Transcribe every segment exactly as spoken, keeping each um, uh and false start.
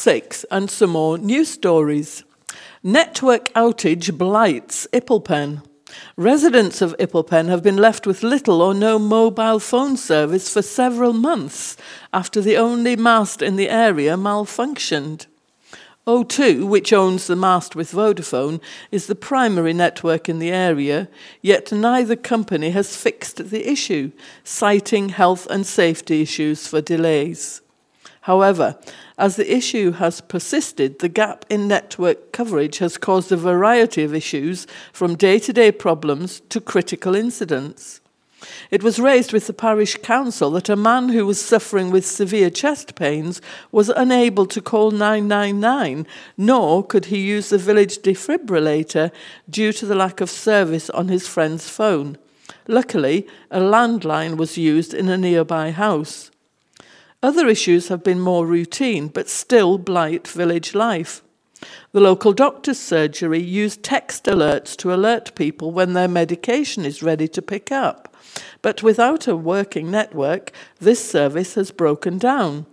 six and some more news stories. Network outage blights Ipplepen. Residents of Ipplepen have been left with little or no mobile phone service for several months after the only mast in the area malfunctioned. O two, which owns the mast with Vodafone, is the primary network in the area, yet neither company has fixed the issue, citing health and safety issues for delays. However, as the issue has persisted, the gap in network coverage has caused a variety of issues, from day-to-day problems to critical incidents. It was raised with the parish council that a man who was suffering with severe chest pains was unable to call nine nine nine, nor could he use the village defibrillator due to the lack of service on his friend's phone. Luckily, a landline was used in a nearby house. Other issues have been more routine, but still blight village life. The local doctor's surgery used text alerts to alert people when their medication is ready to pick up. But without a working network, this service has broken down.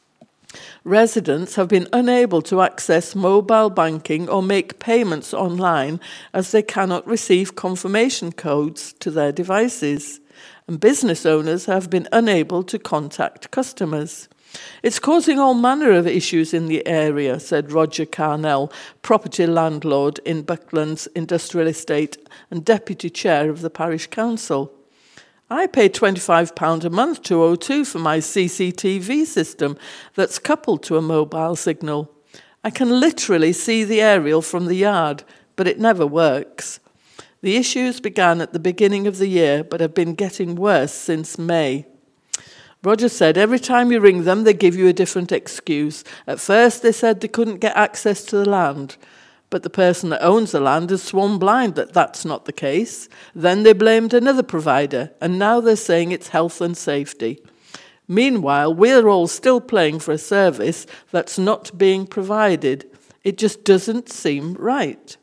Residents have been unable to access mobile banking or make payments online as they cannot receive confirmation codes to their devices. And business owners have been unable to contact customers. It's causing all manner of issues in the area, said Roger Carnell, property landlord in Buckland's Industrial Estate and deputy chair of the parish council. I pay twenty-five pounds a month to O two for my C C T V system that's coupled to a mobile signal. I can literally see the aerial from the yard, but it never works. The issues began at the beginning of the year, but have been getting worse since May. Roger said every time you ring them, they give you a different excuse. At first, they said they couldn't get access to the land, but the person that owns the land has sworn blind that that's not the case. Then they blamed another provider, and now they're saying it's health and safety. Meanwhile, we're all still paying for a service that's not being provided. It just doesn't seem right.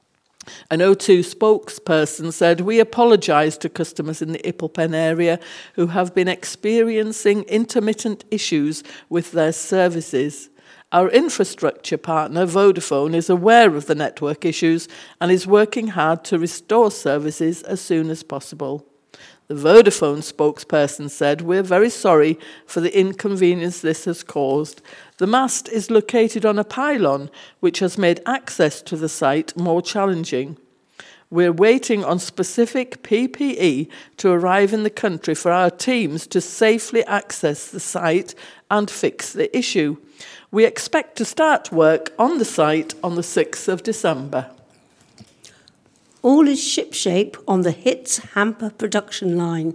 An O two spokesperson said, "We apologise to customers in the Ipplepen area who have been experiencing intermittent issues with their services. Our infrastructure partner, Vodafone, is aware of the network issues and is working hard to restore services as soon as possible." The Vodafone spokesperson said, "We're very sorry for the inconvenience this has caused. The mast is located on a pylon, which has made access to the site more challenging. We're waiting on specific P P E to arrive in the country for our teams to safely access the site and fix the issue. We expect to start work on the site on the sixth of December. All is shipshape on the Hits hamper production line.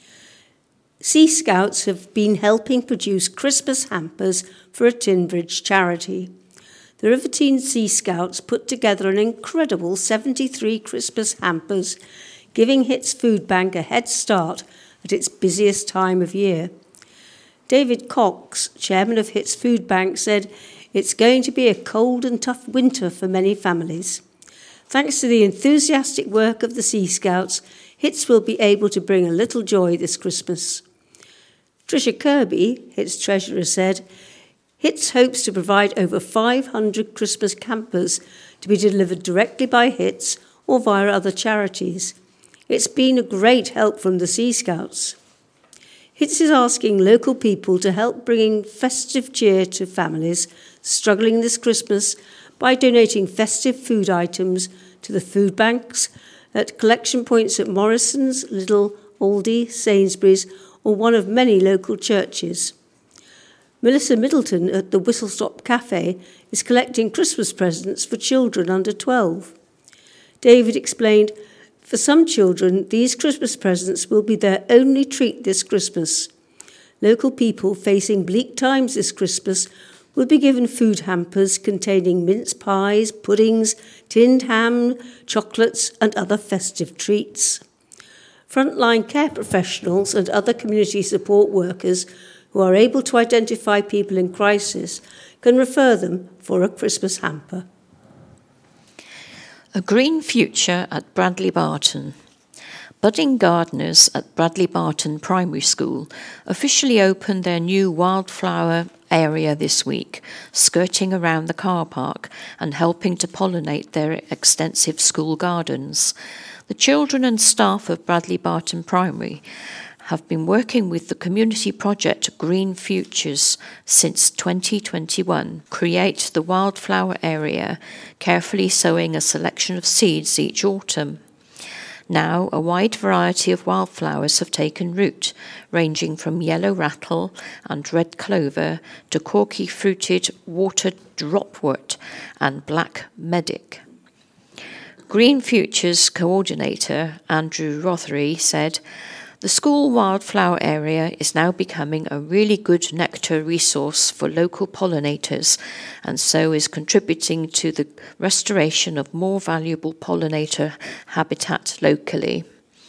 Sea Scouts have been helping produce Christmas hampers for a Tinbridge charity. The Rivertine Sea Scouts put together an incredible seventy-three Christmas hampers, giving Hits Food Bank a head start at its busiest time of year. David Cox, chairman of Hits Food Bank, said, "It's going to be a cold and tough winter for many families. Thanks to the enthusiastic work of the Sea Scouts, Hits will be able to bring a little joy this Christmas." Tricia Kirby, Hits treasurer, said, "Hits hopes to provide over five hundred Christmas campers to be delivered directly by Hits or via other charities. It's been a great help from the Sea Scouts." Hits is asking local people to help bringing festive cheer to families struggling this Christmas by donating festive food items to the food banks at collection points at Morrison's, Lidl, Aldi, Sainsbury's, or one of many local churches. Melissa Middleton at the Whistle Stop Cafe is collecting Christmas presents for children under twelve. David explained, "For some children, these Christmas presents will be their only treat this Christmas. Local people facing bleak times this Christmas will be given food hampers containing mince pies, puddings, tinned ham, chocolates and other festive treats." Frontline care professionals and other community support workers who are able to identify people in crisis can refer them for a Christmas hamper. A green future at Bradley Barton. Budding gardeners at Bradley Barton Primary School officially opened their new wildflower area this week, skirting around the car park and helping to pollinate their extensive school gardens. The children and staff of Bradley Barton Primary have been working with the community project Green Futures since twenty twenty-one, create the wildflower area, carefully sowing a selection of seeds each autumn. Now, a wide variety of wildflowers have taken root, ranging from yellow rattle and red clover to corky-fruited water dropwort and black medic. Green Futures coordinator Andrew Rothery said, "The school wildflower area is now becoming a really good nectar resource for local pollinators, and so is contributing to the restoration of more valuable pollinator habitat locally."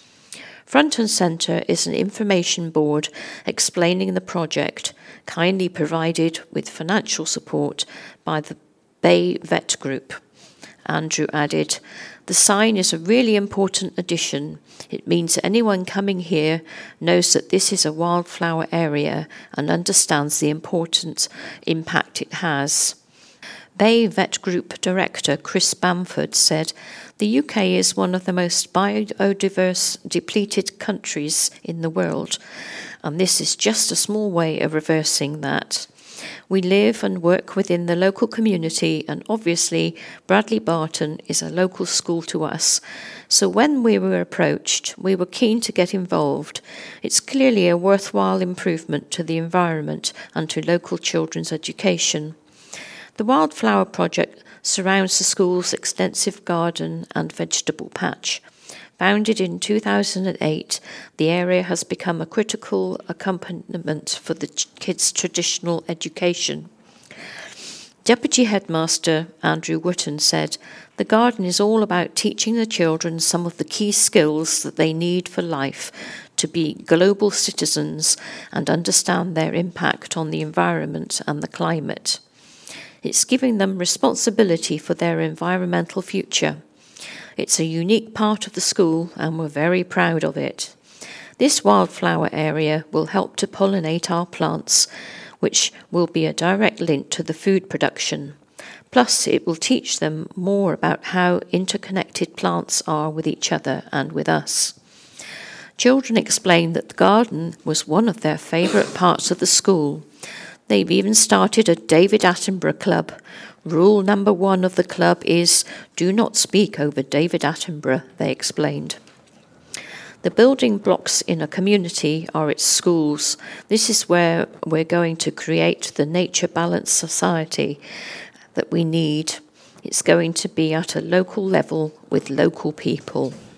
Front and Centre is an information board explaining the project, kindly provided with financial support by the Bay Vet Group. Andrew added, "The sign is a really important addition. It means anyone coming here knows that this is a wildflower area and understands the important impact it has." Bay Vet Group Director Chris Bamford said, "The U K is one of the most biodiverse, depleted countries in the world, and this is just a small way of reversing that. We live and work within the local community, and obviously Bradley Barton is a local school to us. So when we were approached, we were keen to get involved. It's clearly a worthwhile improvement to the environment and to local children's education." The Wildflower Project surrounds the school's extensive garden and vegetable patch. Founded in two thousand eight, the area has become a critical accompaniment for the kids' traditional education. Deputy Headmaster Andrew Wotton said, "The garden is all about teaching the children some of the key skills that they need for life to be global citizens and understand their impact on the environment and the climate. It's giving them responsibility for their environmental future. It's a unique part of the school, and we're very proud of it. This wildflower area will help to pollinate our plants, which will be a direct link to the food production. Plus, it will teach them more about how interconnected plants are with each other and with us." Children explained that the garden was one of their favourite parts of the school. They've even started a David Attenborough club. Rule number one of the club is, do not speak over David Attenborough, they explained. The building blocks in a community are its schools. This is where we're going to create the nature-balanced society that we need. It's going to be at a local level with local people.